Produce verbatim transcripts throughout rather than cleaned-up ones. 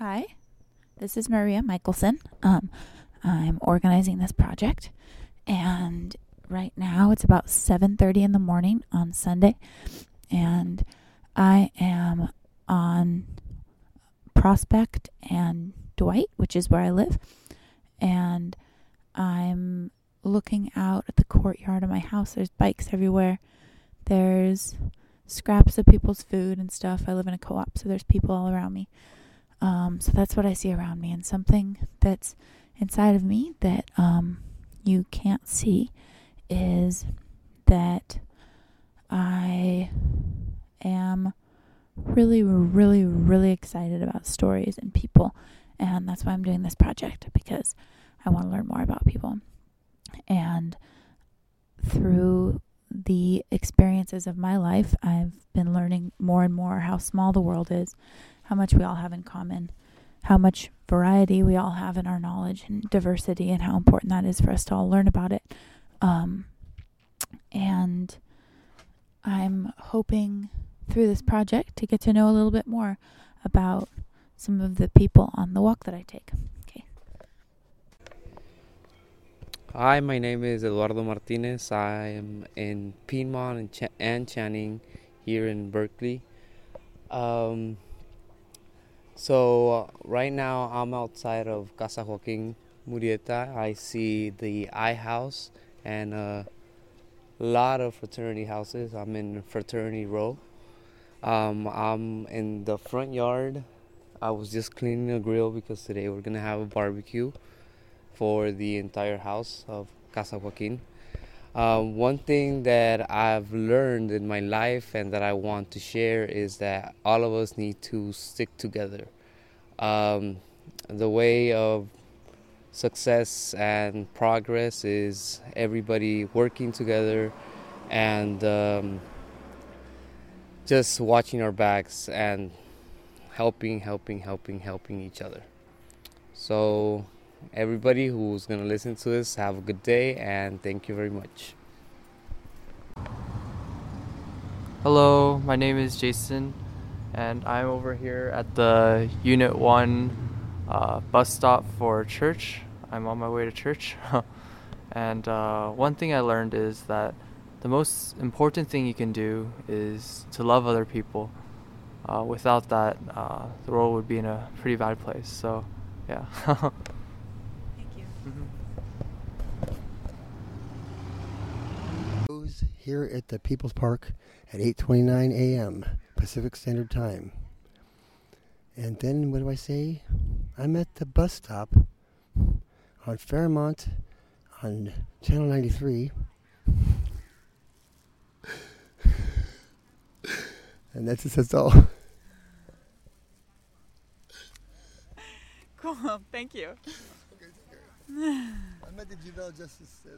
Hi, this is Maria Michelson. Um, I'm organizing this project, and right now it's about seven thirty in the morning on Sunday, and I am on Prospect and Dwight, which is where I live, and I'm looking out at the courtyard of my house. There's bikes everywhere. There's scraps of people's food and stuff. I live in a co-op, so there's people all around me. Um, so that's what I see around me, and something that's inside of me that um, you can't see is that I am really, really, really excited about stories and people, and that's why I'm doing this project, because I want to learn more about people. And through the experiences of my life, I've been learning more and more how small the world is, how much we all have in common, how much variety we all have in our knowledge and diversity, and how important that is for us to all learn about it. Um, and I'm hoping through this project to get to know a little bit more about some of the people on the walk that I take. Okay. Hi, my name is Eduardo Martinez. I am in Piedmont and, Ch- and Channing here in Berkeley. Um, so uh, right now I'm outside of Casa Joaquin Murrieta. I see the I House and a lot of fraternity houses. I'm in fraternity row. Um, I'm in the front yard. I was just cleaning the grill because today we're gonna have a barbecue for the entire house of Casa Joaquin. Uh, one thing that I've learned in my life and that I want to share is that all of us need to stick together. Um, the way of success and progress is everybody working together and um, just watching our backs and helping, helping, helping, helping each other. So everybody who's going to listen to this, have a good day, and thank you very much. Hello, my name is Jason, and I'm over here at the Unit one uh, bus stop for church. I'm on my way to church. And uh, one thing I learned is that the most important thing you can do is to love other people. Uh, without that, uh, the world would be in a pretty bad place. So, yeah. Thank you. Mm-hmm. Here at the People's Park at eight twenty-nine a.m. Pacific Standard Time. And then, what do I say? I'm at the bus stop on Fairmont on Channel ninety-three. And that's, that's all. Cool. Thank you. Okay, I'm at the Juvenile Justice Center.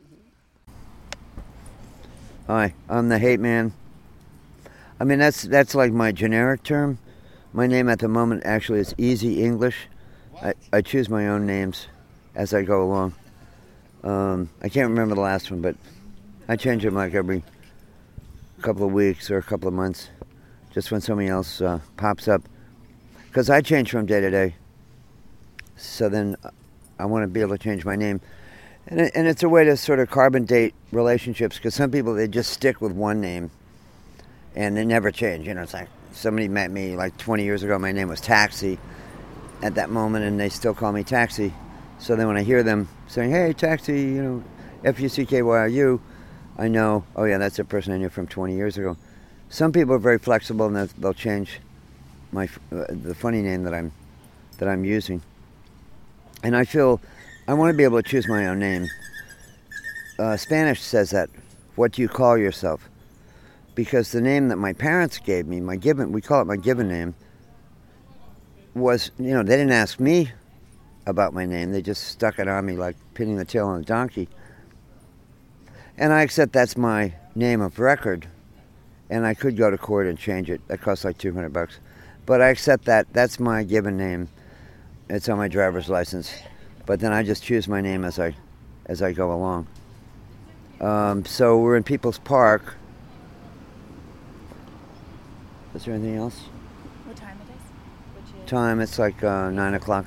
Hi, I'm the hate man. I mean, that's that's like my generic term. My name at the moment actually is Easy English. I, I choose my own names as I go along. Um, I can't remember the last one, but I change them like every couple of weeks or a couple of months, just when somebody else uh, pops up. Because I change from day to day. So then I want to be able to change my name. And, it, and it's a way to sort of carbon date relationships, because some people, they just stick with one name and they never change. You know, it's like somebody met me like twenty years ago. My name was Taxi at that moment, and they still call me Taxi. So then when I hear them saying, hey, Taxi, you know, F U C K Y R U, I know, oh yeah, that's a person I knew from twenty years ago. Some people are very flexible, and they'll, they'll change my uh, the funny name that I'm that I'm using. And I feel I want to be able to choose my own name. Uh, Spanish says that. What do you call yourself? Because the name that my parents gave me, my given, we call it my given name, was, you know, they didn't ask me about my name. They just stuck it on me like pinning the tail on a donkey. And I accept that's my name of record. And I could go to court and change it. That costs like two hundred bucks. But I accept that that's my given name. It's on my driver's license. But then I just choose my name as I as I go along. Um, so we're in People's Park. Is there anything else? What time it is? Which time. It's like uh, nine o'clock.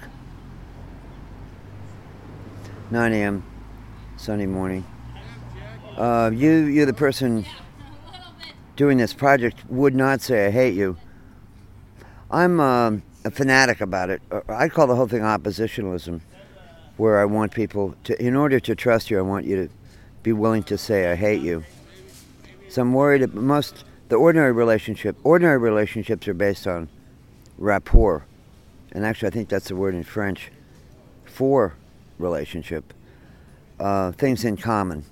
nine a.m. Sunday morning. Uh, you, you're the person doing this project, would not say I hate you. I'm uh, a fanatic about it. I call the whole thing oppositionalism, where I want people to, in order to trust you, I want you to be willing to say I hate you. So I'm worried that most, the ordinary relationship, ordinary relationships are based on rapport. And actually I think that's the word in French for relationship. Uh, things in common.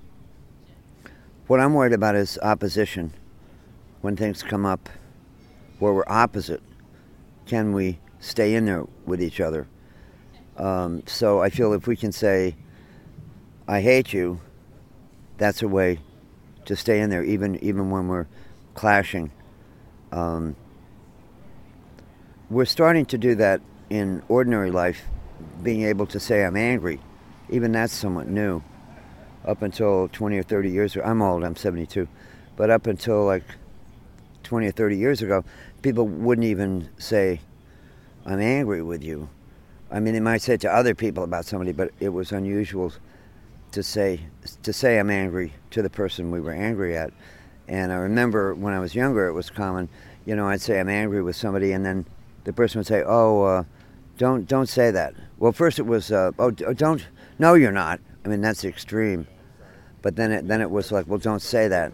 What I'm worried about is opposition. When things come up where we're opposite, can we stay in there with each other? Um, so I feel if we can say, I hate you, that's a way to stay in there, even even when we're clashing. Um, we're starting to do that in ordinary life, being able to say I'm angry. Even that's somewhat new. Up until twenty or thirty years ago, I'm old, I'm seventy-two, but up until like twenty or thirty years ago, people wouldn't even say, I'm angry with you. I mean, they might say it to other people about somebody, but it was unusual to say to say I'm angry to the person we were angry at. And I remember when I was younger, it was common, you know, I'd say I'm angry with somebody, and then the person would say, oh, uh, don't don't say that. Well, first it was, uh, oh, don't, no, you're not. I mean, that's extreme. But then it, then it was like, well, don't say that.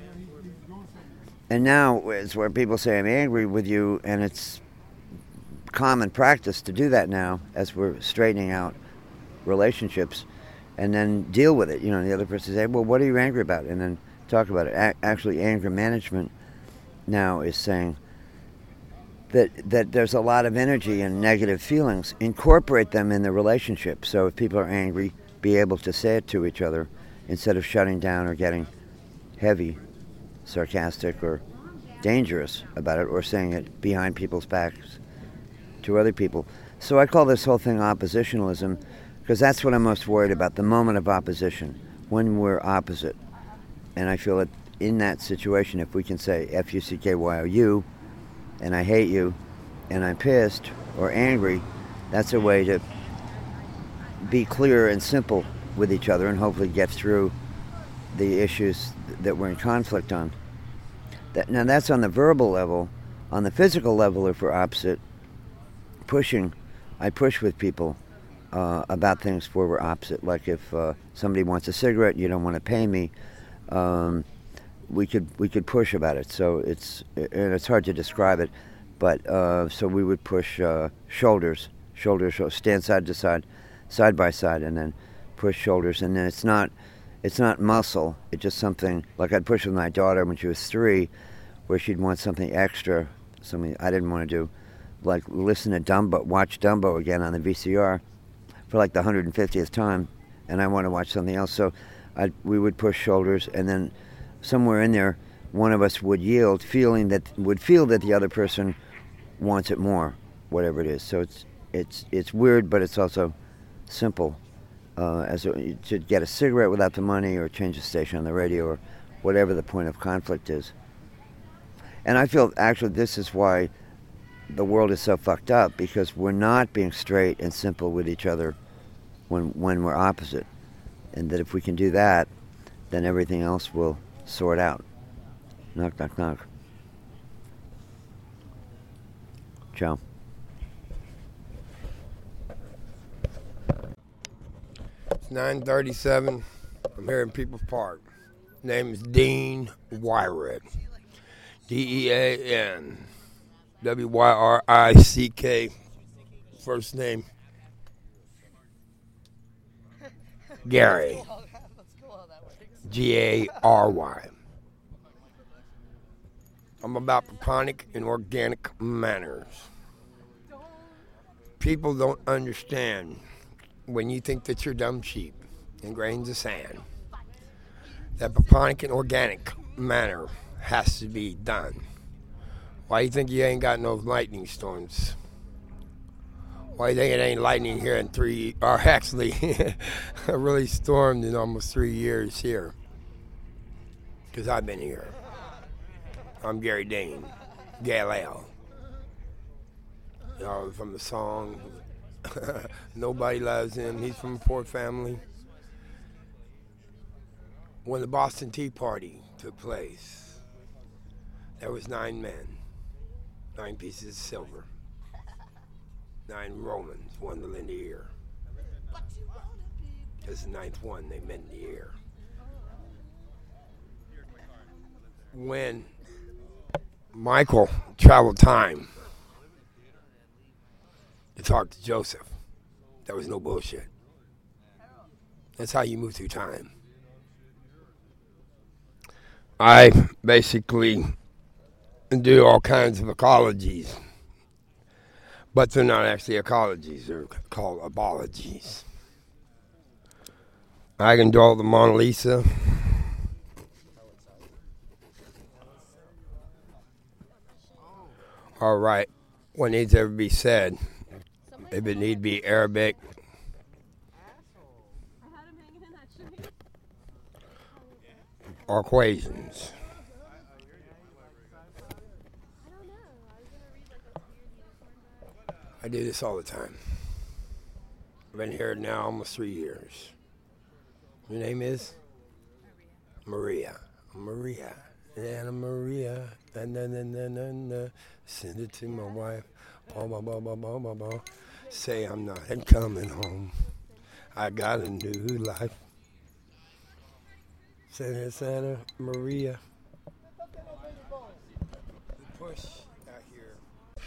And now it's where people say, I'm angry with you, and it's common practice to do that now as we're straightening out relationships and then deal with it. You know, the other person says, well, what are you angry about? And then talk about it. A- actually, anger management now is saying that that there's a lot of energy and negative feelings. Incorporate them in the relationship. So if people are angry, be able to say it to each other instead of shutting down or getting heavy, sarcastic, or dangerous about it, or saying it behind people's backs to other people. So I call this whole thing oppositionalism, because that's what I'm most worried about, the moment of opposition, when we're opposite. And I feel that in that situation, if we can say F U C K Y O U, and I hate you, and I'm pissed or angry, that's a way to be clear and simple with each other and hopefully get through the issues that we're in conflict on. That, now that's on the verbal level. On the physical level, if we're opposite, pushing, I push with people uh, about things where we're opposite. Like if uh, somebody wants a cigarette, you don't want to pay me, um, we could we could push about it. So it's and it's hard to describe it, but uh, so we would push uh, shoulders, shoulders, stand side to side, side by side, and then push shoulders. And then it's not it's not muscle. It's just something like I'd push with my daughter when she was three, where she'd want something extra, something I didn't want to do, like listen to Dumbo, watch Dumbo again on the V C R for like the one hundred fiftieth time, and I want to watch something else. So I'd, we would push shoulders, and then somewhere in there, one of us would yield, feeling that would feel that the other person wants it more, whatever it is. So it's it's it's weird, but it's also simple. Uh, as a, to get a cigarette without the money, or change the station on the radio, or whatever the point of conflict is. And I feel actually this is why the world is so fucked up, because we're not being straight and simple with each other when when we're opposite. And that if we can do that, then everything else will sort out. Knock, knock, knock. Ciao. It's nine thirty-seven. I'm here in People's Park. Name is Dean Wyrick. D E A N W Y R I C K. First name Gary. G A R Y. I'm about Platonic and organic manners. People don't understand when you think that you're dumb sheep and grains of sand. That Platonic and organic manner has to be done. Why you think you ain't got no lightning storms? Why you think it ain't lightning here in three, or actually, really stormed in almost three years here? Because I've been here. I'm Gary Dean, Galileo. You know, from the song, Nobody Loves Him. He's from a poor family. When the Boston Tea Party took place, there was nine men, nine pieces of silver. Nine Romans won the lend the ear. As the ninth one, they mend the ear. When Michael traveled time to talk to Joseph, there was no bullshit. That's how you move through time. I basically do all kinds of ecologies, but they're not actually ecologies, they're called abologies. I can draw the Mona Lisa. All right, what needs to ever be said, if it need be Arabic, or equations. I do this all the time. I've been here now almost three years. Your name is? Maria. Maria. Anna Maria. Na, na, na, na, na, na. Send it to my wife. Ba, ba, ba, ba, ba, ba, ba. Say I'm not coming home. I got a new life. Santa Santa Maria. Push out here.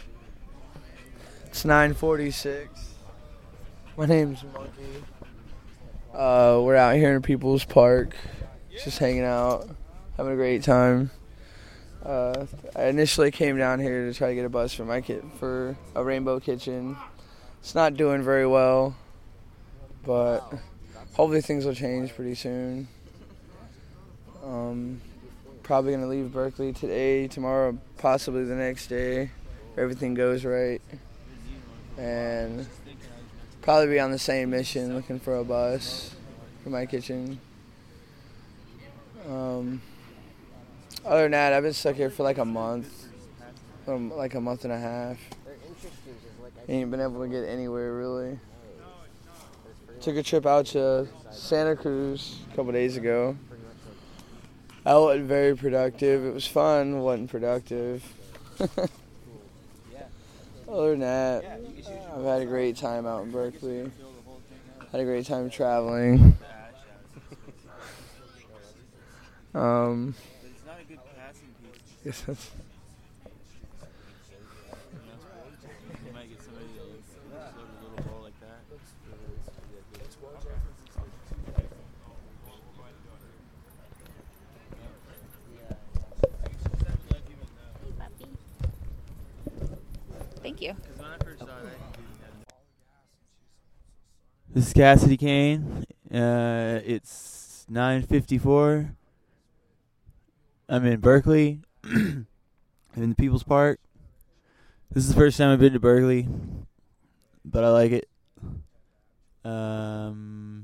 It's nine forty-six. My name's Monkey. Uh, we're out here in People's Park, just hanging out, having a great time. Uh, I initially came down here to try to get a bus for my kit for a Rainbow Kitchen. It's not doing very well, but hopefully things will change pretty soon. Um, probably gonna leave Berkeley today, tomorrow, possibly the next day, if everything goes right. And probably be on the same mission, looking for a bus for my kitchen. Um, other than that, I've been stuck here for like a month, um, like a month and a half. Ain't been able to get anywhere really. Took a trip out to Santa Cruz a couple days ago. That wasn't very productive. It was fun, wasn't productive. Other than that, I've had a great time out in Berkeley. Had a great time traveling. Um, yes, that's Thank you. This is Cassidy Kane. Uh, it's nine fifty-four. I'm in Berkeley. I'm in the People's Park. This is the first time I've been to Berkeley, but I like it. Um,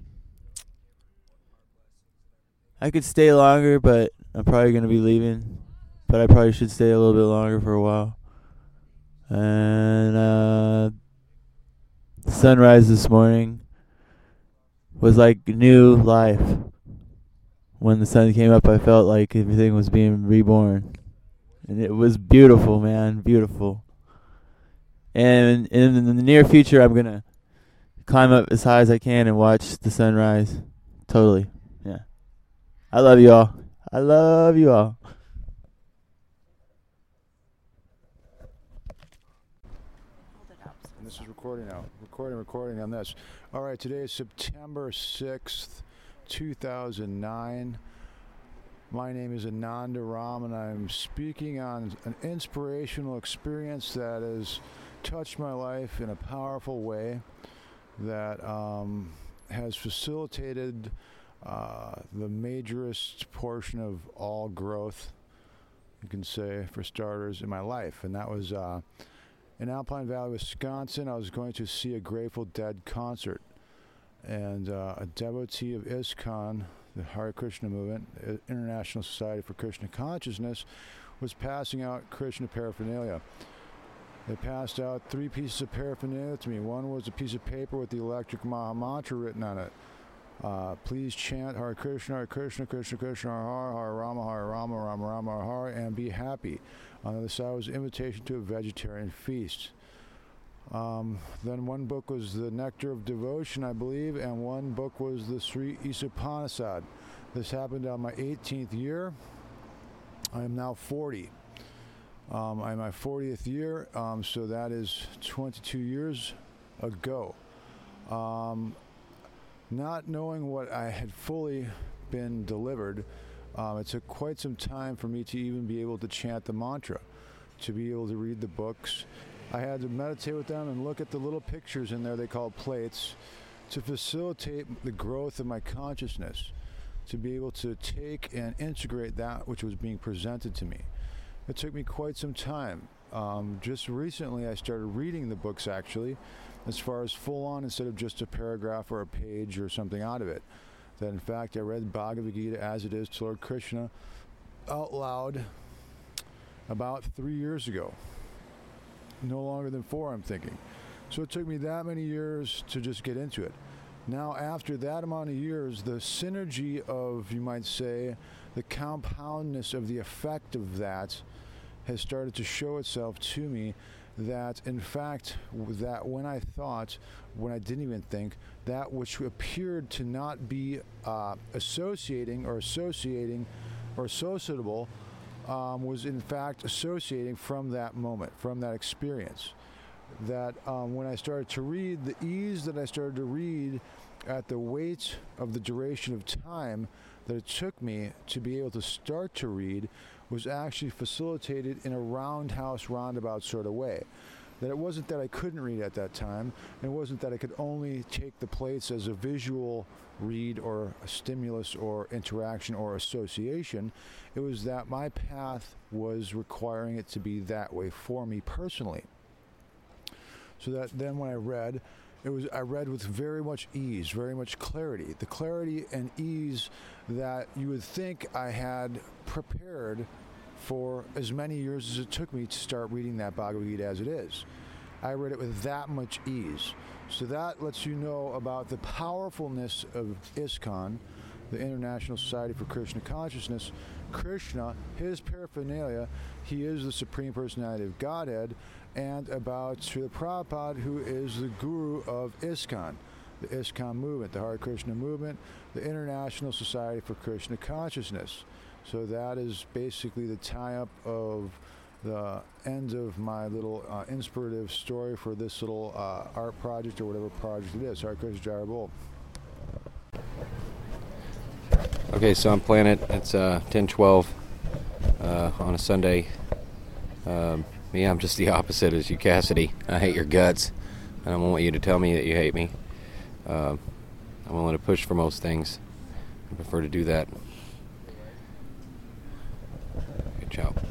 I could stay longer, but I'm probably going to be leaving. But I probably should stay a little bit longer for a while. And uh, the sunrise this morning was like new life. When the sun came up, I felt like everything was being reborn. And it was beautiful, man, beautiful. And in, in the near future, I'm going to climb up as high as I can and watch the sunrise. Totally, yeah. I love you all. I love you all. And this is recording now. Recording, recording on this. All right, today is September sixth, two thousand nine. My name is Ananda Ram, and I'm speaking on an inspirational experience that has touched my life in a powerful way that um, has facilitated uh, the majorest portion of all growth, you can say, for starters, in my life. And that was uh, in Alpine Valley, Wisconsin. I was going to see a Grateful Dead concert. And uh, a devotee of ISKCON, the Hare Krishna movement, International Society for Krishna Consciousness, was passing out Krishna paraphernalia. They passed out three pieces of paraphernalia to me. One was a piece of paper with the electric Maha Mantra written on it. Uh, please chant Hare Krishna, Hare Krishna, Krishna Krishna, Hare Hare, Hare Rama, Hare Rama, Rama Rama, Hare Hare, and be happy. On the other side was an invitation to a vegetarian feast. Um, then one book was the Nectar of Devotion, I believe, and one book was the Sri Isopanishad. This happened on my eighteenth year. I am now forty. Um, I'm in my fortieth year, um, so that is twenty-two years ago. Um, not knowing what I had fully been delivered, um, it took quite some time for me to even be able to chant the mantra, to be able to read the books. I had to meditate with them and look at the little pictures in there they call plates to facilitate the growth of my consciousness, to be able to take and integrate that which was being presented to me. It took me quite some time. Um, just recently I started reading the books, actually, as far as full on, instead of just a paragraph or a page or something out of it. That in fact I read Bhagavad Gita as it is to Lord Krishna out loud about three years ago. No longer than four, I'm thinking. So it took me that many years to just get into it. Now, after that amount of years, the synergy of, you might say, the compoundness of the effect of that has started to show itself to me, that in fact, that when I thought, when I didn't even think, that which appeared to not be uh, associating or associating or associatable um, was in fact associating from that moment, from that experience. That um, when I started to read, the ease that I started to read at the weight of the duration of time that it took me to be able to start to read was actually facilitated in a roundhouse, roundabout sort of way. That it wasn't that I couldn't read at that time, and it wasn't that I could only take the plates as a visual read or a stimulus or interaction or association. It was that my path was requiring it to be that way for me personally. So that then when I read, it was I read with very much ease, very much clarity. The clarity and ease that you would think I had prepared for as many years as it took me to start reading that Bhagavad Gita as it is. I read it with that much ease. So that lets you know about the powerfulness of ISKCON, the International Society for Krishna Consciousness. Krishna, his paraphernalia, he is the Supreme Personality of Godhead, and about Srila Prabhupada, who is the guru of ISKCON, the ISKCON movement, the Hare Krishna movement, the International Society for Krishna Consciousness. So that is basically the tie-up of the end of my little uh, inspirative story for this little uh, art project or whatever project it is. Hare Krishna Jai Bol. Okay, so I'm playing it. It's uh, ten twelve uh, on a Sunday. Um, yeah, I'm just the opposite as you, Cassidy. I hate your guts. I don't want you to tell me that you hate me. Uh, I'm willing to push for most things. I prefer to do that. Good job.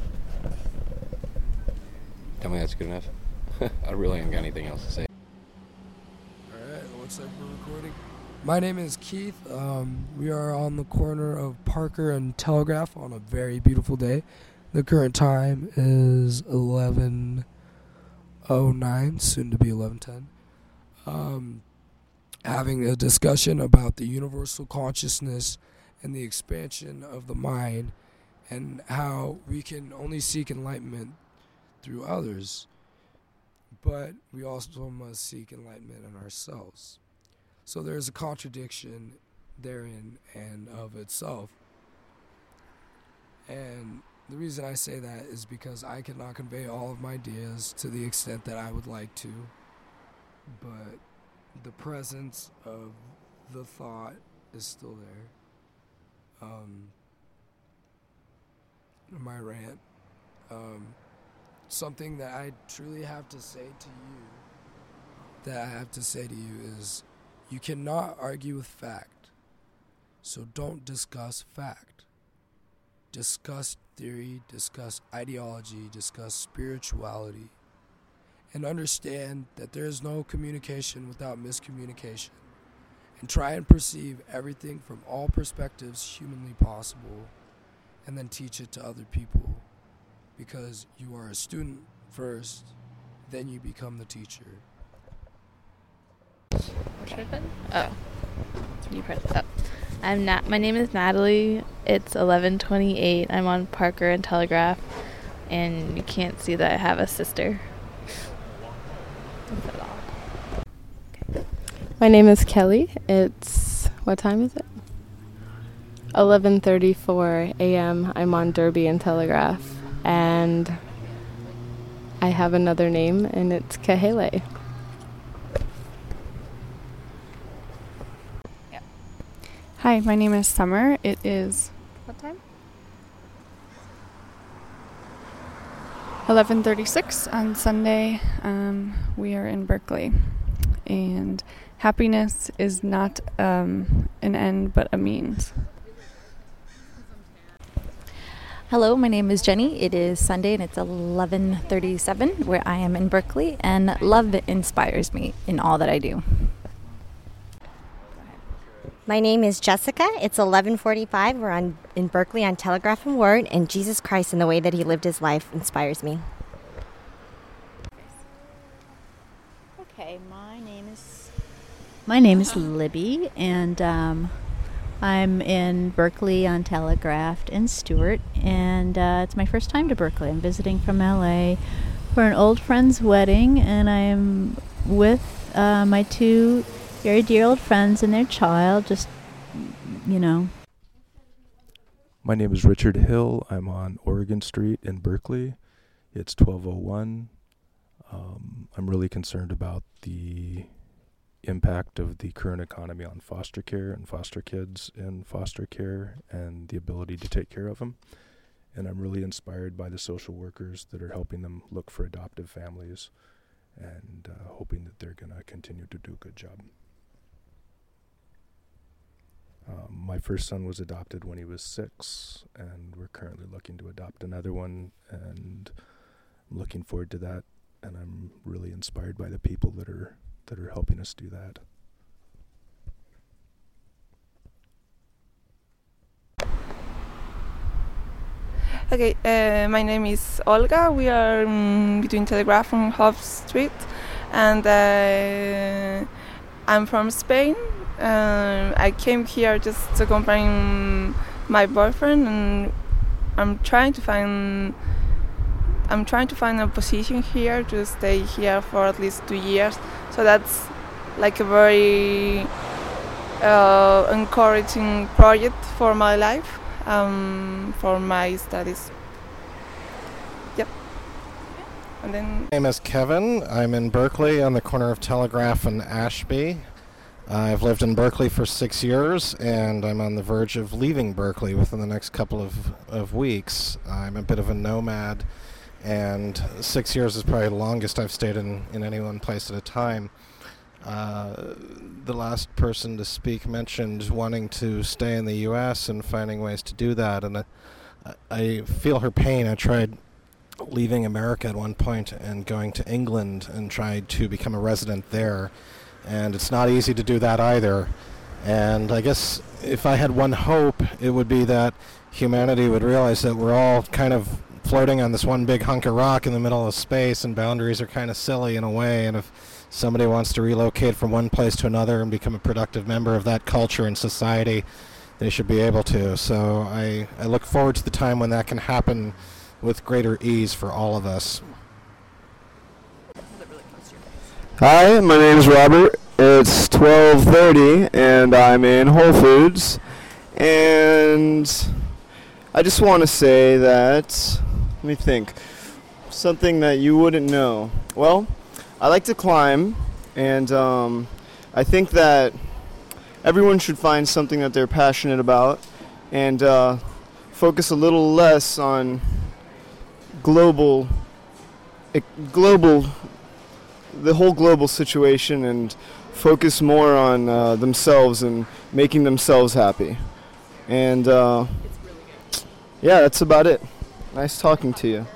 Tell me that's good enough. I really haven't got anything else to say. Alright, it looks like we're recording. My name is Keith. Um, we are on the corner of Parker and Telegraph on a very beautiful day. The current time is eleven oh nine, soon to be eleven ten. Um, having a discussion about the universal consciousness and the expansion of the mind and how we can only seek enlightenment through others, but we also must seek enlightenment in ourselves. So there's a contradiction therein and of itself. And the reason I say that is because I cannot convey all of my ideas to the extent that I would like to, but the presence of the thought is still there. Um, my rant. Um, something that I truly have to say to you, that I have to say to you is, you cannot argue with fact, so don't discuss fact. Discuss theory, discuss ideology, discuss spirituality, and understand that there is no communication without miscommunication, and try and perceive everything from all perspectives humanly possible, and then teach it to other people, because you are a student first, then you become the teacher. Okay. Oh, you press up. I'm Nat. My name is Natalie. It's eleven twenty-eight. I'm on Parker and Telegraph, and you can't see that I have a sister. That's it all. Okay. My name is Kelly. It's what time is it? eleven thirty-four a.m. I'm on Derby and Telegraph, and I have another name, and it's Kahele. Hi, my name is Summer. It is what time? eleven thirty-six on Sunday. Um, we are in Berkeley, and happiness is not um, an end but a means. Hello, my name is Jenny. It is Sunday and it's eleven thirty-seven where I am in Berkeley, and love inspires me in all that I do. My name is Jessica. It's eleven forty-five. We're on in Berkeley on Telegraph and Word, and Jesus Christ and the way that he lived his life inspires me. Okay, my name is my name is Libby, and um, I'm in Berkeley on Telegraph and Stewart, and uh, it's my first time to Berkeley. I'm visiting from L A for an old friend's wedding, and I'm with uh, my two very dear old friends and their child, just, you know. My name is Richard Hill. I'm on Oregon Street in Berkeley. It's twelve oh one. Um, I'm really concerned about the impact of the current economy on foster care and foster kids in foster care and the ability to take care of them. And I'm really inspired by the social workers that are helping them look for adoptive families, and uh, hoping that they're going to continue to do a good job. Um, my first son was adopted when he was six, and we're currently looking to adopt another one, and I'm looking forward to that, and I'm really inspired by the people that are that are helping us do that. Okay, uh, my name is Olga. We are um, between Telegraph and Huff Street, and uh, I'm from Spain. Uh, I came here just to accompany my boyfriend, and I'm trying to find I'm trying to find a position here to stay here for at least two years. So that's like a very uh, encouraging project for my life, um, for my studies. Yep. And then. My name is Kevin. I'm in Berkeley on the corner of Telegraph and Ashby. I've lived in Berkeley for six years, and I'm on the verge of leaving Berkeley within the next couple of, of weeks. I'm a bit of a nomad, and six years is probably the longest I've stayed in, in any one place at a time. Uh, the last person to speak mentioned wanting to stay in the U S and finding ways to do that, and I, I feel her pain. I tried leaving America at one point and going to England and tried to become a resident there, and it's not easy to do that either. And I guess if I had one hope, it would be that humanity would realize that we're all kind of floating on this one big hunk of rock in the middle of space, and boundaries are kind of silly in a way, and if somebody wants to relocate from one place to another and become a productive member of that culture and society, they should be able to. So I, I look forward to the time when that can happen with greater ease for all of us. Hi, my name is Robert. It's twelve thirty and I'm in Whole Foods, and I just want to say that, let me think, something that you wouldn't know. Well, I like to climb, and um, I think that everyone should find something that they're passionate about, and uh, focus a little less on global, e- global, the whole global situation, and focus more on uh, themselves and making themselves happy. And uh, yeah, that's about it. Nice talking to you.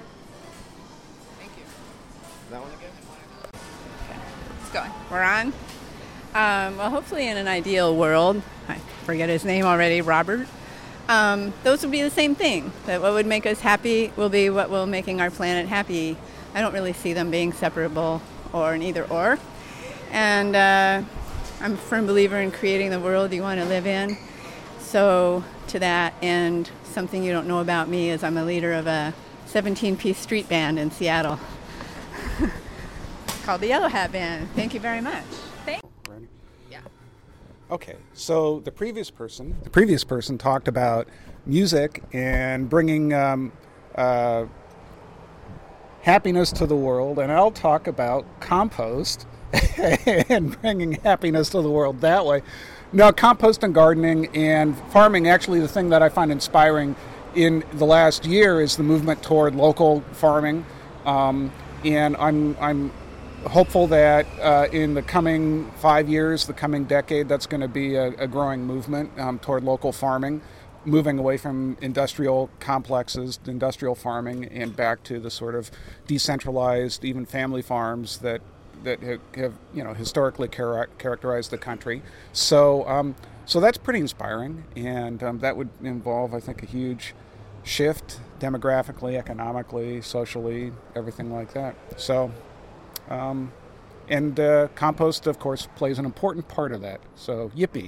It's going. We're on. Um, well, hopefully in an ideal world, I forget his name already, Robert, um, those would be the same thing. That what would make us happy will be what will making our planet happy. I don't really see them being separable or an either or. And uh, I'm a firm believer in creating the world you want to live in. So to that end, something you don't know about me is I'm a leader of a seventeen-piece street band in Seattle called the Yellow Hat Band. Thank you very much. Thank Ready? Yeah. Okay, so the previous person, the previous person talked about music and bringing um, uh, happiness to the world, and I'll talk about compost and bringing happiness to the world that way. Now, compost and gardening and farming, actually the thing that I find inspiring in the last year is the movement toward local farming, um, and I'm I'm hopeful that uh, in the coming five years, the coming decade, that's going to be a, a growing movement um, toward local farming, moving away from industrial complexes, industrial farming, and back to the sort of decentralized, even family farms that that have, have you know historically char- characterized the country. So um, so that's pretty inspiring, and um, that would involve, I think, a huge shift demographically, economically, socially, everything like that. So. Um, and uh, compost, of course, plays an important part of that. So, yippee.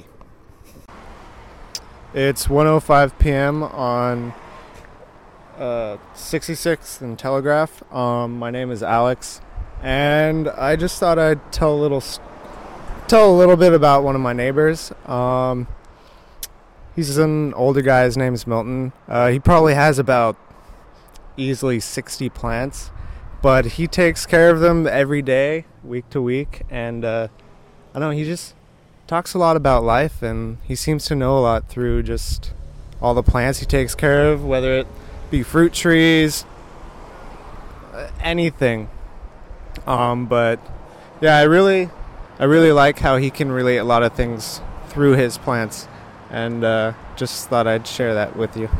It's one oh five p.m. on uh, sixty-sixth and Telegraph. Um, my name is Alex, and I just thought I'd tell a little, tell a little bit about one of my neighbors. Um, he's an older guy. His name is Milton. Uh, he probably has about easily sixty plants. But he takes care of them every day, week to week, and uh, I don't know, he just talks a lot about life, and he seems to know a lot through just all the plants he takes care of, whether it be fruit trees, anything. Um, but yeah, I really, I really like how he can relate a lot of things through his plants, and uh, just thought I'd share that with you.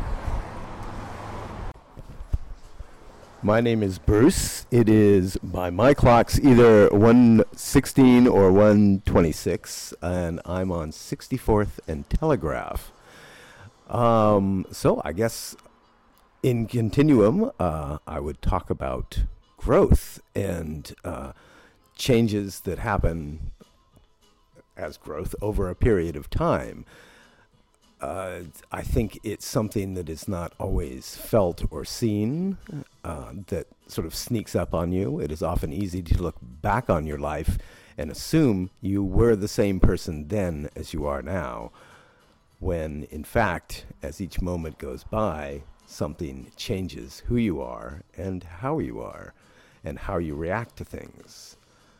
My name is Bruce. It is, by my clocks, either one sixteen or one twenty-six, and I'm on sixty-fourth and Telegraph. Um, so I guess in continuum, uh, I would talk about growth and uh, changes that happen as growth over a period of time. Uh, I think it's something that is not always felt or seen, uh, that sort of sneaks up on you. It is often easy to look back on your life and assume you were the same person then as you are now, when, in fact, as each moment goes by, something changes who you are and how you are and how you react to things.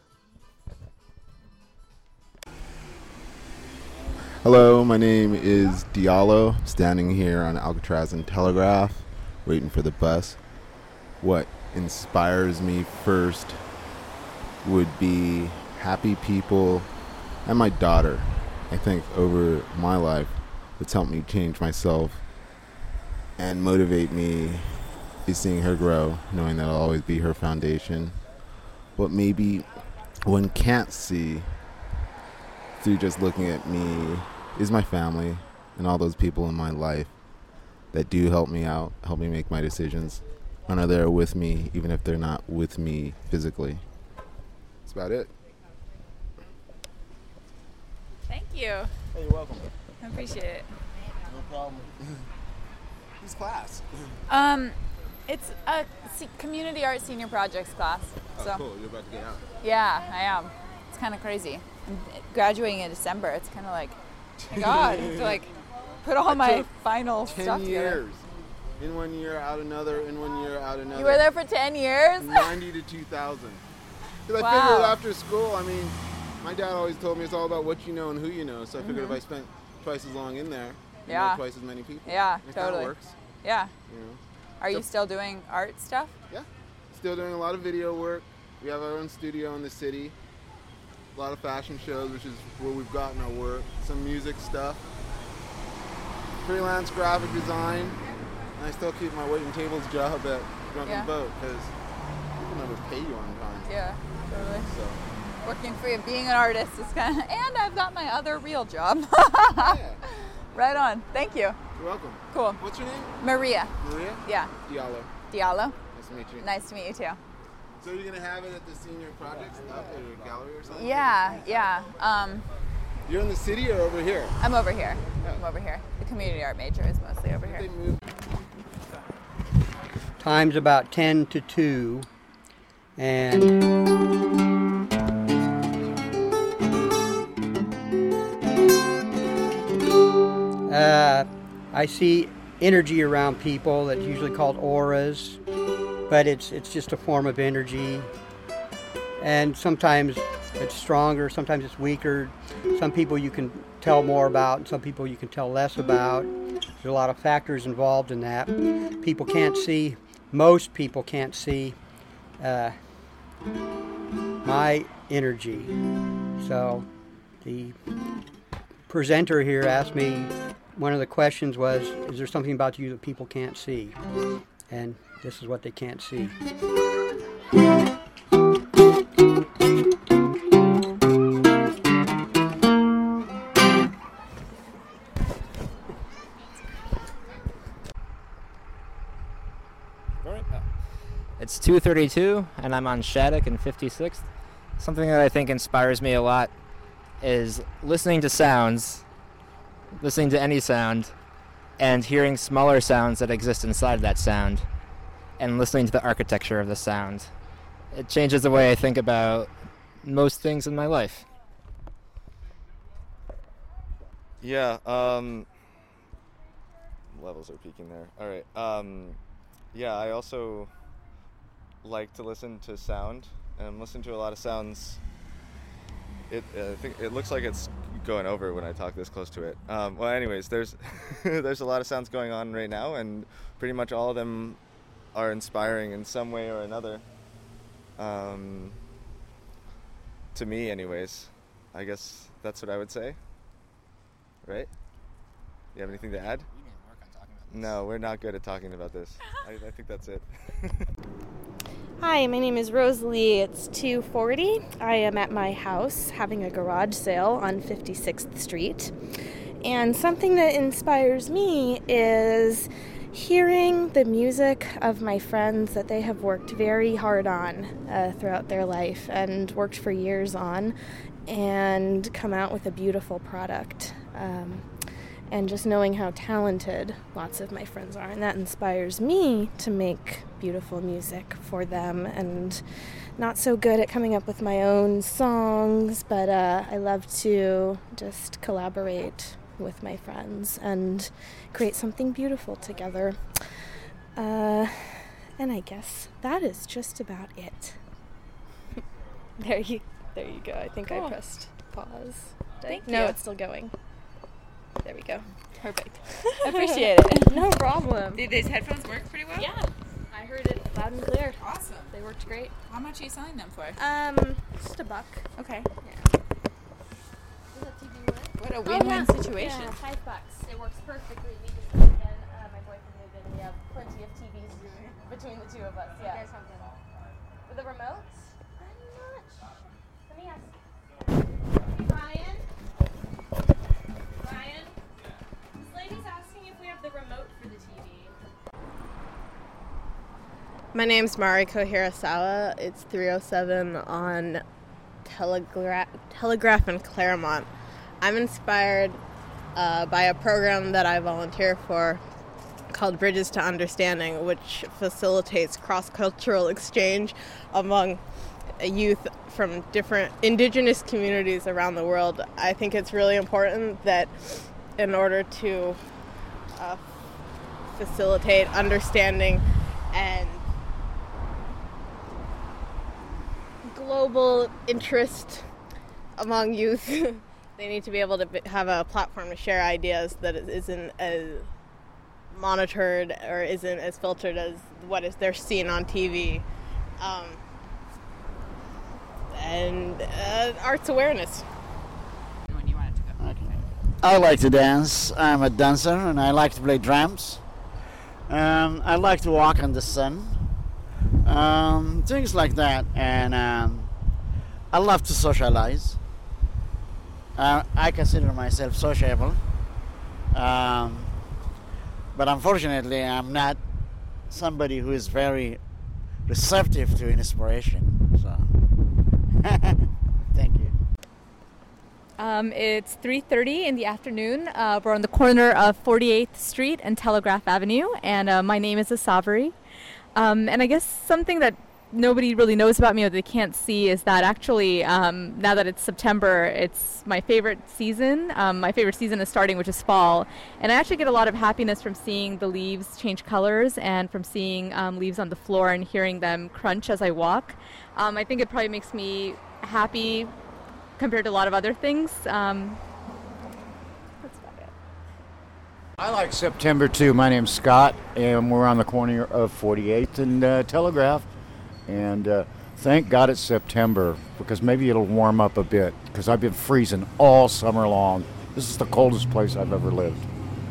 Hello, my name is Diallo, standing here on Alcatraz and Telegraph, waiting for the bus. What inspires me first would be happy people and my daughter. I think over my life, it's helped me change myself and motivate me is seeing her grow, knowing that I'll always be her foundation. What maybe one can't see through just looking at me is my family and all those people in my life that do help me out, help me make my decisions, and are there with me even if they're not with me physically. That's about it. Thank you. Hey, you're welcome. I appreciate it. No problem. Who's class? Um, it's a se- community art senior projects class. Oh, so. cool. You're about to get out. Yeah, I am. It's kind of crazy. I'm graduating in December. It's kind of like, oh my God, I have to like put all I my took final ten stuff together. years. In one year, out another. In one year, out another. You were there for ten years? ninety to two thousand. Because I Wow. figured after school, I mean, my dad always told me it's all about what you know and who you know. So I figured Mhm. if I spent twice as long in there, I Yeah. know twice as many people. Yeah, It totally. kinda works. Yeah. You know. Are you So- still doing art stuff? Yeah. Still doing a lot of video work. We have our own studio in the city. A lot of fashion shows, which is where we've gotten our work. Some music stuff. Freelance graphic design. And I still keep my wait and tables job at Drunken Yeah. Boat because people never pay you on time. Yeah, totally. So. Working for you, being an artist is kind of, and I've got my other real job. Right on. Thank you. You're welcome. Cool. What's your name? Maria. Maria? Yeah. Diallo. Diallo. Nice to meet you. Nice to meet you too. So you're gonna have it at the senior project stuff or your gallery or something? Yeah, yeah. Um, You're in the city or over here? I'm over here. I'm over here. The community art major is mostly over here. Time's about ten to two, and uh, I see energy around people that's usually called auras, but it's it's just a form of energy, and sometimes it's stronger, sometimes it's weaker. Some people you can tell more about, and some people you can tell less about. There's a lot of factors involved in that. People can't see, most people can't see uh, my energy. So the presenter here asked me, one of the questions was, is there something about you that people can't see? And this is what they can't see. It's two thirty-two, and I'm on Shattuck and fifty-sixth. Something that I think inspires me a lot is listening to sounds, listening to any sound, and hearing smaller sounds that exist inside that sound, and listening to the architecture of the sound. It changes the way I think about most things in my life. Yeah, um, levels are peaking there. All right. Um, yeah, I also like to listen to sound, and I'm listening to a lot of sounds. It uh, I think it looks like it's going over when I talk this close to it. Um, well, anyways, there's there's a lot of sounds going on right now, and pretty much all of them are inspiring in some way or another. Um, to me, anyways. I guess that's what I would say. Right? You have anything to add? We need to work on talking about this. No, we're not good at talking about this. I, I think that's it. Hi, my name is Rosalie. It's two forty. I am at my house having a garage sale on fifty-sixth Street. And something that inspires me is hearing the music of my friends that they have worked very hard on uh, throughout their life and worked for years on, and come out with a beautiful product. Um, and just knowing how talented lots of my friends are, and that inspires me to make beautiful music for them. And not so good at coming up with my own songs, but uh, I love to just collaborate with my friends and create something beautiful together. Uh, and I guess that is just about it. there you, there you go. I think Cool. I pressed pause. Did I? Thank no, you. it's still going. There we go. Perfect. I appreciate it. No problem. Did these headphones work pretty well? Yeah. I heard it loud and clear. Awesome. They worked great. How much are you selling them for? Um, just a buck. Okay. Yeah. What a Oh, win-win yeah. situation. Yeah, five bucks. It works perfectly. We just moved in. Uh, my boyfriend moved in. We have plenty of T Vs between the two of us. Yeah. With the remote? I'm not sure. Let me ask. Ryan? Ryan? This lady's asking if we have the remote for the T V. My name's Mariko Hirasawa. It's three oh seven on Telegra- Telegraph in Claremont. I'm inspired uh, by a program that I volunteer for called Bridges to Understanding, which facilitates cross-cultural exchange among youth from different indigenous communities around the world. I think it's really important that in order to uh, facilitate understanding and global interest among youth, they need to be able to be, have a platform to share ideas that isn't as monitored or isn't as filtered as what is they're seeing on T V. Um, and uh, arts awareness. I like to dance. I'm a dancer and I like to play drums. Um, I like to walk in the sun. Um, things like that. And um, I love to socialize. Uh, I consider myself sociable. Um, but unfortunately, I'm not somebody who is very receptive to inspiration. So, thank you. Um, it's three thirty in the afternoon. Uh, we're on the corner of forty-eighth Street and Telegraph Avenue, and uh, my name is Asabri. Um, and I guess something that nobody really knows about me or they can't see is that actually um, now that it's September, it's my favorite season. Um, my favorite season is starting, which is fall. And I actually get a lot of happiness from seeing the leaves change colors and from seeing um, leaves on the floor and hearing them crunch as I walk. Um, I think it probably makes me happy compared to a lot of other things. Um, that's about it. I like September too. My name's Scott, and we're on the corner of forty-eighth and uh, Telegraph. And uh, thank God it's September, because maybe it'll warm up a bit, because I've been freezing all summer long. This is the coldest place I've ever lived.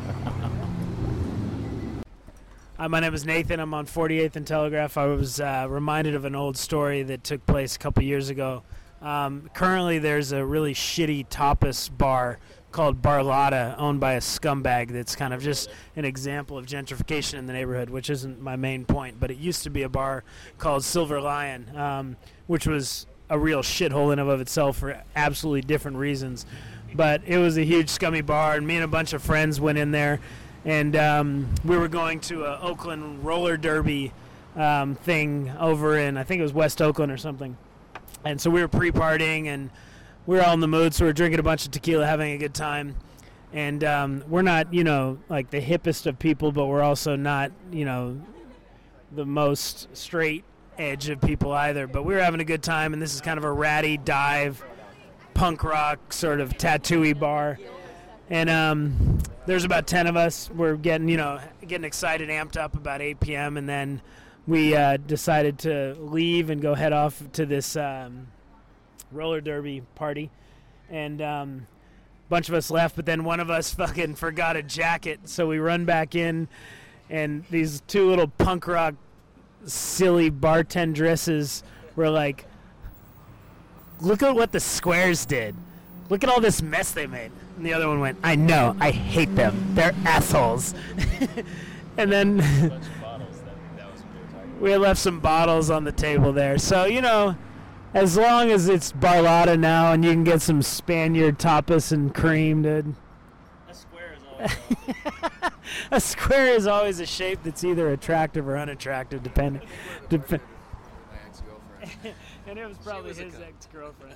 Hi, my name is Nathan. I'm on forty-eighth and Telegraph. I was uh, reminded of an old story that took place a couple years ago. Um, currently, there's a really shitty tapas bar called Barlotta, owned by a scumbag that's kind of just an example of gentrification in the neighborhood, which isn't my main point. But it used to be a bar called Silver Lion, um, which was a real shithole in and of itself for absolutely different reasons. But it was a huge scummy bar, and me and a bunch of friends went in there, and um, we were going to a Oakland roller derby um, thing over in, I think it was West Oakland or something. And so we were pre-partying, and we were all in the mood, so we were drinking a bunch of tequila, having a good time. And um, we're not, you know, like the hippest of people, but we're also not, you know, the most straight edge of people either. But we were having a good time, and this is kind of a ratty dive, punk rock sort of tattoo-y bar. And um, there's about ten of us. We're getting, you know, getting excited, amped up about eight p.m., and then we uh, decided to leave and go head off to this um, roller derby party. And um, a bunch of us left, but then one of us fucking forgot a jacket. So we run back in, and these two little punk rock, silly bartendresses were like, look at what the squares did. Look at all this mess they made. And the other one went, I know, I hate them. They're assholes. And then we left some bottles on the table there. So, you know, as long as it's Barlotta now and you can get some Spaniard tapas and cream, dude. A square is always a square is always a shape that's either attractive or unattractive, depending. Dep- My ex-girlfriend. And it was probably was his a ex-girlfriend.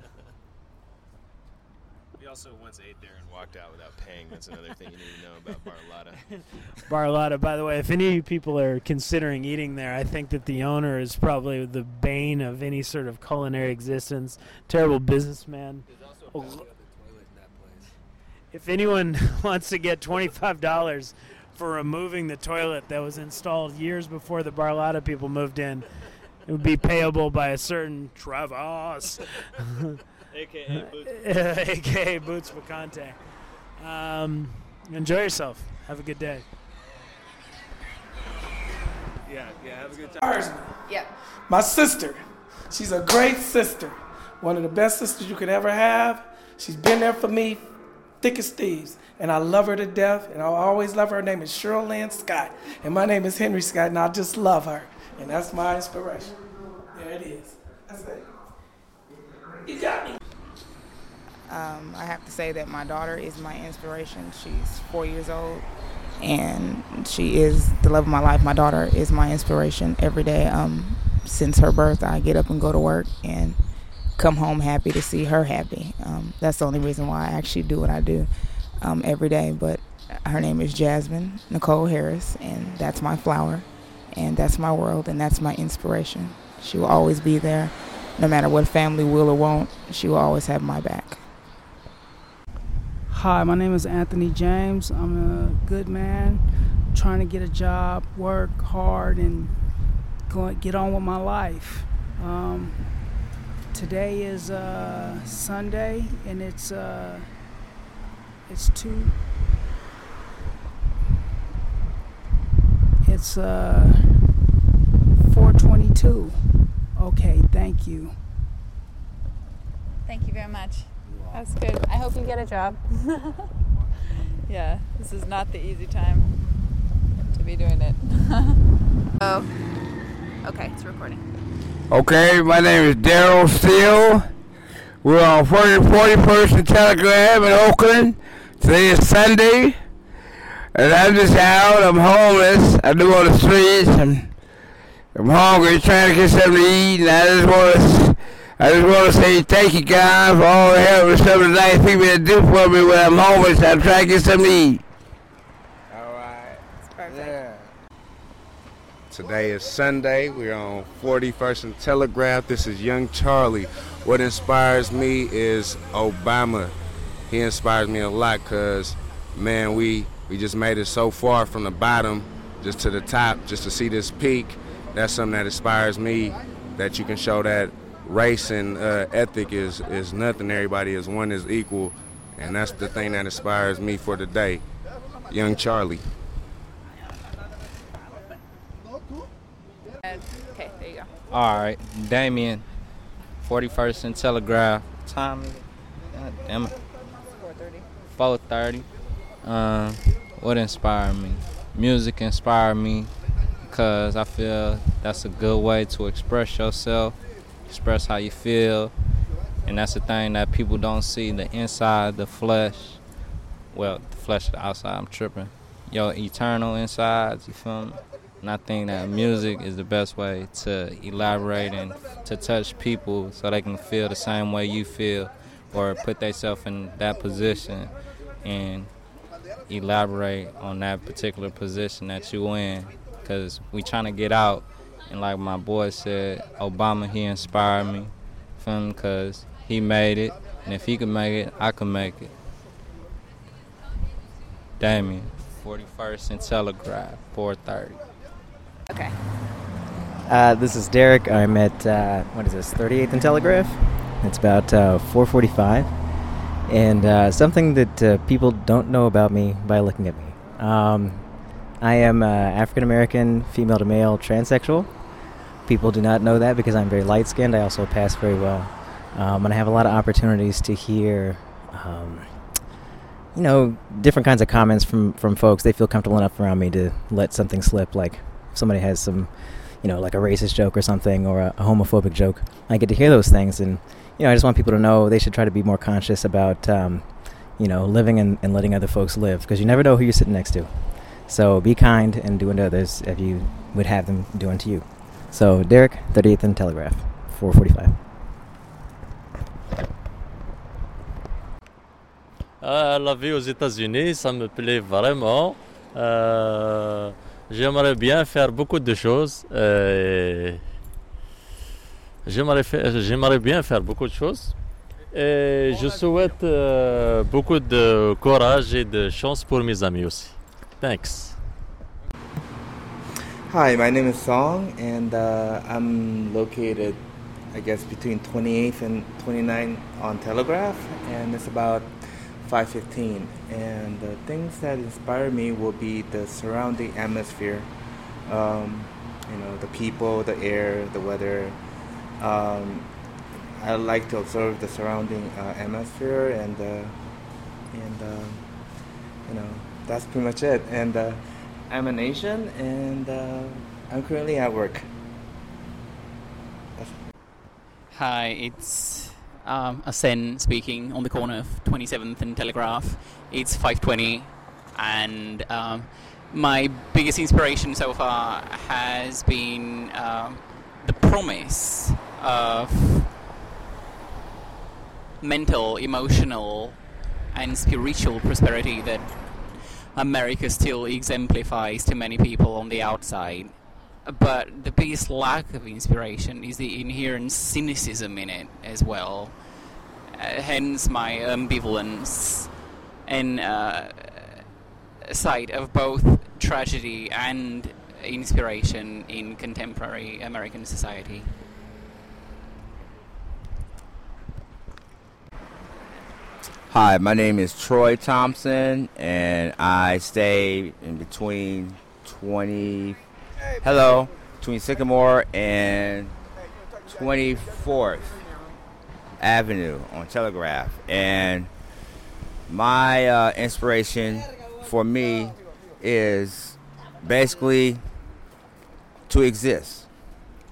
We also once ate there and walked out without paying. That's another thing you need to know about Barlotta. Barlotta, by the way, if any people are considering eating there, I think that the owner is probably the bane of any sort of culinary existence. Terrible businessman. There's also a bathtub and toilet in that place. If anyone wants to get twenty-five dollars for removing the toilet that was installed years before the Barlotta people moved in, it would be payable by a certain Travas. A K A Boots. A K A Boots Picante. Um, enjoy yourself. Have a good day. Yeah, yeah, have a good time. Yeah. My sister. She's a great sister. One of the best sisters you could ever have. She's been there for me, thick as thieves. And I love her to death, and I'll always love her. Her name is Cheryl Lynn Scott. And my name is Henry Scott, and I just love her. And that's my inspiration. There it is. That's it. You got me. Um, I have to say that my daughter is my inspiration. She's four years old, and she is the love of my life. My daughter is my inspiration every day. Um, since her birth, I get up and go to work and come home happy to see her happy. Um, that's the only reason why I actually do what I do um, every day. But her name is Jasmine Nicole Harris, and that's my flower, and that's my world, and that's my inspiration. She will always be there. No matter what family will or won't, she will always have my back. Hi, my name is Anthony James. I'm a good man, trying to get a job, work hard, and go get on with my life. Um, today is uh, Sunday, and it's uh, it's two. It's uh, four twenty-two. Okay, thank you. Thank you very much. That's good. I hope you get a job. Yeah, this is not the easy time to be doing it. Oh. Okay, it's recording. Okay, my name is Daryl Steele. We're on forty-first and Telegraph in Oakland. Today is Sunday, and I'm just out. I'm homeless. I live on the streets, and I'm hungry, trying to get something to eat. And I just want to, I just want to say thank you, guys, for all the help and some of the nice people that do for me when I'm homeless. I'm trying to get something to eat. Today is Sunday. We're on forty-first and Telegraph. This is Young Charlie. What inspires me is Obama. He inspires me a lot because, man, we, we just made it so far from the bottom just to the top, just to see this peak. That's something that inspires me, that you can show that race and uh, ethic is, is nothing. Everybody is one, is equal. And that's the thing that inspires me for today. Young Charlie. Okay, there you go. All right, Damien, forty-first and Telegraph. Time, God damn it. four thirty. four thirty. Um, what inspired me? Music inspired me because I feel that's a good way to express yourself, express how you feel, and that's the thing that people don't see, the inside, the flesh. Well, the flesh, the outside, I'm tripping. Your eternal insides, you feel me? And I think that music is the best way to elaborate and to touch people so they can feel the same way you feel, or put themselves in that position and elaborate on that particular position that you in. Because we trying to get out, and like my boy said, Obama, he inspired me, feel me? Because he made it, and if he can make it, I can make it. Damien, forty-first and Telegraph, four thirty. Okay. Uh, this is Derek. I'm at, uh, what is this, thirty-eighth and Telegraph? It's about uh, four forty-five. And uh, something that uh, people don't know about me by looking at me. Um, I am uh, African-American, female to male, transsexual. People do not know that because I'm very light-skinned. I also pass very well. Um, and I have a lot of opportunities to hear, um, you know, different kinds of comments from, from folks. They feel comfortable enough around me to let something slip, like somebody has some, you know, like a racist joke or something, or a, a homophobic joke. I get to hear those things, and, you know, I just want people to know they should try to be more conscious about, um, you know, living and, and letting other folks live, because you never know who you're sitting next to. So be kind and do unto others if you would have them do unto you. So Derek, thirty-eighth and Telegraph, four forty-five. Euh, la vie aux États-Unis, ça me plaît vraiment. Euh, j'aimerais bien faire beaucoup de choses. Euh, j'aimerais, faire, j'aimerais bien faire beaucoup de choses. Et je souhaite euh, beaucoup de courage et de chance pour mes amis aussi. Thanks. Hi, my name is Song, and uh, I'm located, I guess, between twenty-eighth and twenty-ninth on Telegraph, and it's about five fifteen. And the things that inspire me will be the surrounding atmosphere, um, you know, the people, the air, the weather. Um, I like to observe the surrounding uh, atmosphere, and uh, and uh, you know, that's pretty much it. And uh, I'm an Asian, and uh, I'm currently at work. That's Hi, it's um, Asen speaking on the corner of twenty-seventh and Telegraph. It's five twenty, and um, my biggest inspiration so far has been um, the promise of mental, emotional, and spiritual prosperity that America still exemplifies to many people on the outside. But the biggest lack of inspiration is the inherent cynicism in it as well. Uh, hence my ambivalence and uh, sight of both tragedy and inspiration in contemporary American society. Hi, my name is Troy Thompson, and I stay in between twenty. Hello, between Sycamore and twenty-fourth Avenue on Telegraph. And my uh, inspiration for me is basically to exist.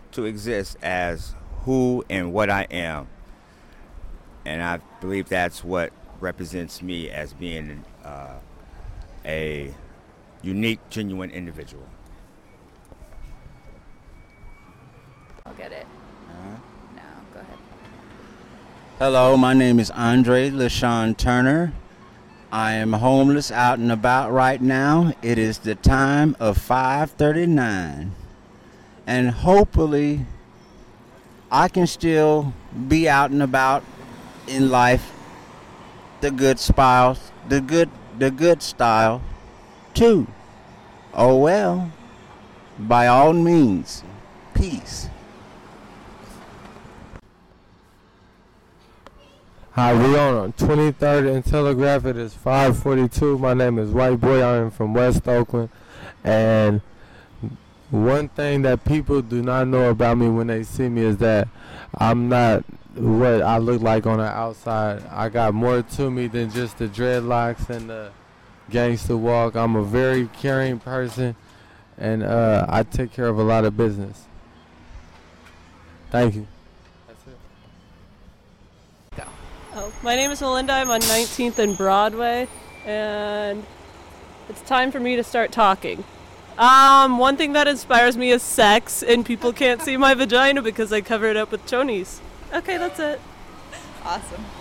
to exist as who and what I am. And I believe that's what represents me as being uh, a unique, genuine individual. I'll get it. Uh-huh. No, go ahead. Hello, my name is Andre LaShawn Turner. I am homeless out and about right now. It is the time of five thirty-nine. And hopefully I can still be out and about in life the good style, the good the good style too. Oh well. By all means. Peace. Hi, we on twenty-third and Telegraph. It is five forty-two. My name is White Boy. I am from West Oakland. And one thing that people do not know about me when they see me is that I'm not what I look like on the outside. I got more to me than just the dreadlocks and the gangster walk. I'm a very caring person, and uh, I take care of a lot of business. Thank you. Oh, my name is Melinda. I'm on nineteenth and Broadway, and it's time for me to start talking. Um, one thing that inspires me is sex, and people can't see my vagina because I cover it up with chonies. Okay, that's it. Awesome.